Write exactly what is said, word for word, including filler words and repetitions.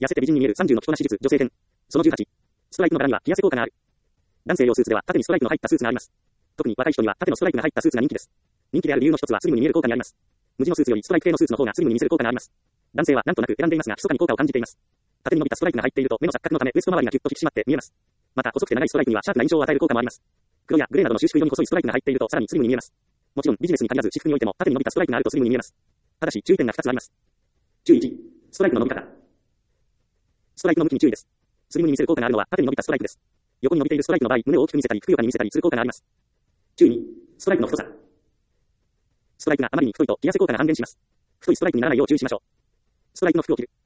痩せて美人に見えるさんじゅうの着こなし術、女性編。そのじゅうはち。ストライプの柄には冷やせ効果がある。男性用スーツでは縦にストライプの入ったスーツがあります。特に若い人には縦のストライプが入ったスーツが人気です。人気である理由の一つはスリムに見える効果にあります。無地のスーツよりストライプ系のスーツの方がスリムに見せる効果があります。男性はなんとなく選んでいますが、密かに効果を感じています。縦に伸びたストライプが入っていると目の錯覚のためウエスト周りがギュッと引き締まって見えます。また細くて長いストライプにはシャープな印象を与える効果もあります。黒やグレーなどの収縮色に細いストライプが入っているとさらにスリムに見えます。もちろんビジネスに限らず私服においても縦に伸びたストライプがあるとスリムに見えます。ただし注意点がふたつあります。注意いち、ストライプの伸び方。ストライプの向きに注意です。スリムに見せる効果があるのは縦に伸びたストライプです。横に伸びているストライプの場合、胸を大きく見せたりふくよかに見せたりする効果があります。注意に、ストライプの太さ。ストライプがあまりに太いと冷やせ効果が半減します。太いストライプにならないよう注意しましょう。ストライプの服を着る。